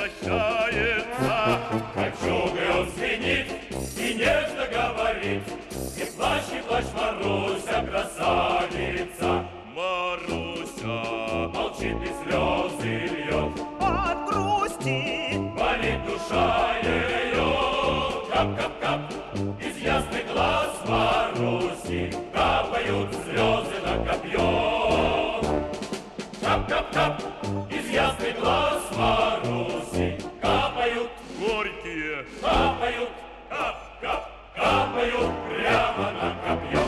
возвращается. Кольчугой он звенит и нежно говорит: не плачь, не плачь, Маруся, красавица. Маруся Молчит и слезы льет, от грусти. болит душа ее. Кап-кап-кап из ясных глаз Маруси капают слезы на копье. Кап-кап-кап из ясных глаз Маруси капают, горькие, капают, кап-кап, капают прямо на копье.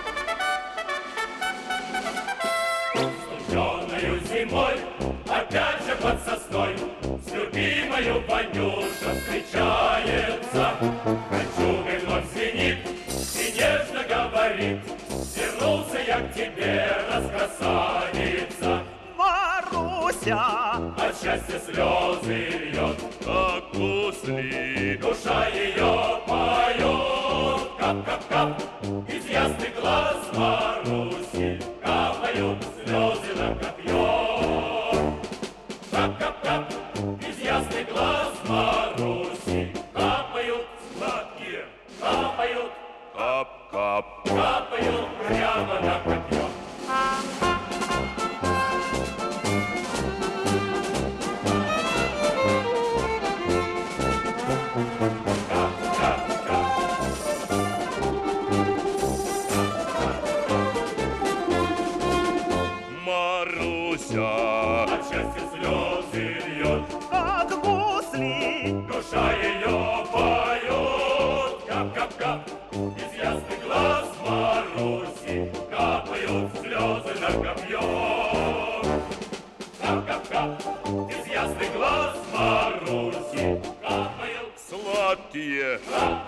Студеною зимой опять же под сосной с любимою Ванюша встречается. Кольчугой вновь звенит и нежно говорит: вернулся я к тебе, раскрасавица. Маруся, От счастья слезы льет, как гусли. душа ее поет. Кап-кап-кап из ясных глаз Маруси капают слезы на копье. Кап-кап-кап из ясных глаз Маруси капают сладкие, капают, Кап-кап. капают прямо на копье. Маруся От счастья слезы льет, как гусли. душа ее поет. Кап-кап-кап из ясных глаз Маруси капают слезы на копье. Кап-кап-кап из ясных глаз Маруси капают, сладкие, капают.